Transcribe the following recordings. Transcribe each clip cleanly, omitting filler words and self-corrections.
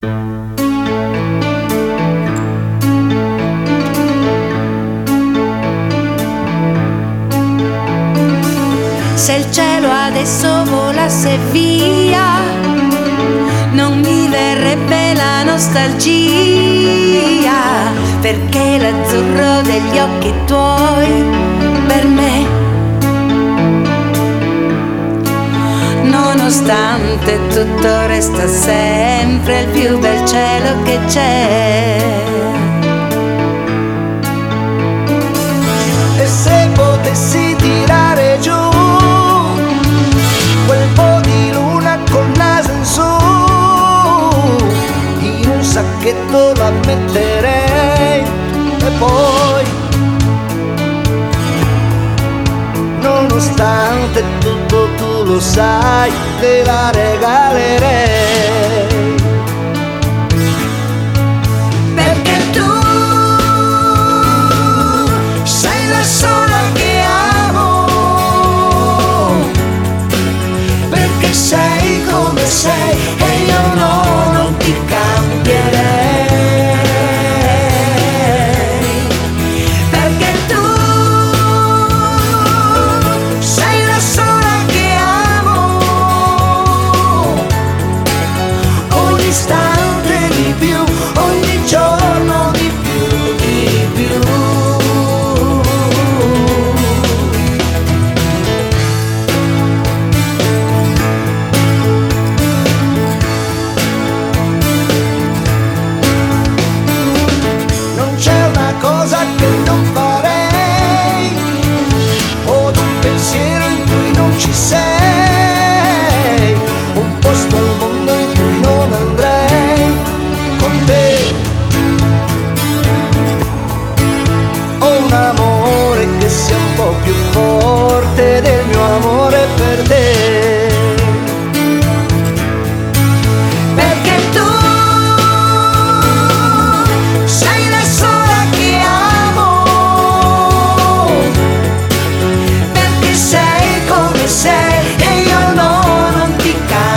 Se il cielo adesso volasse via, non mi verrebbe la nostalgia, perché l'azzurro degli occhi tuoi per me, nonostante tutto, resta sempre il più bel cielo che c'è. E se potessi tirare giù quel po' di luna col naso in su, in un sacchetto la metterei e poi, nonostante tutto, tu lo sai, te la regalerei. Perché tu sei la sola che amo, perché sei come sei e io no, non ti cambierei. Perché tu sei la sola che amo, ogni istante di più, ogni giorno di più, di più. Non c'è una cosa che non farei, o un pensiero in cui non ci sei, un posto al mondo in cui non andrei con te. Ho un amore che sia un po' più forte del mio amore per te. Perché tu sei la sola che amo, perché sei come sei e io no, non ti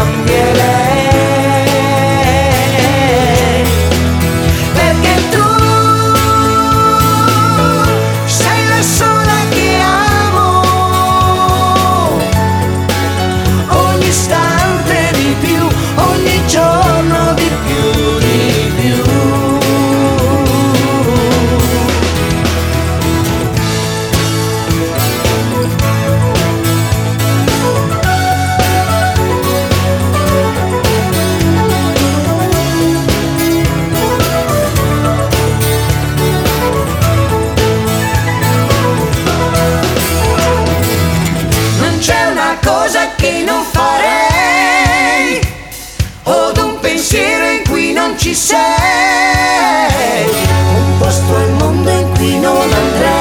cambierei. Perché tu sei la sola che amo, ogni istante di più, ogni giorno di più, di più. Non c'è una cosa che non farei, o un pensiero in cui non ci sei, un posto al mondo in cui non andrei.